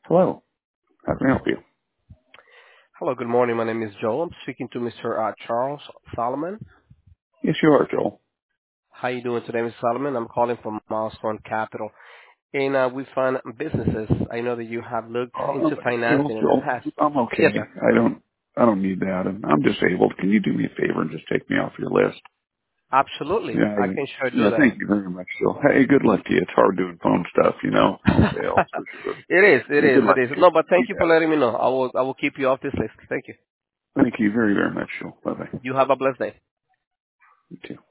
Hello. How can I help you? Hello, good morning. My name is Joel. I'm speaking to Mr. Charles Solomon. Yes, you are, Joel. How you doing today, Mr. Solomon? I'm calling from Milestone Capital. And we fund businesses. I know that you have looked into Joel, financing in the Joel, past. I'm Yes, okay. sir. I don't need that, and I'm disabled. Can you do me a favor and just take me off your list? Absolutely. Yeah, I can sure do yeah. that. Thank you very much, Joel. Hey, good luck to you. It's hard doing phone stuff, sales for sure. It is, it Yeah, is, good it luck is. to you. No, but thank You you for got it. letting me know. I will keep you off this list. Thank you. Thank you very, very much, Joel. Bye bye. You have a blessed day. You too.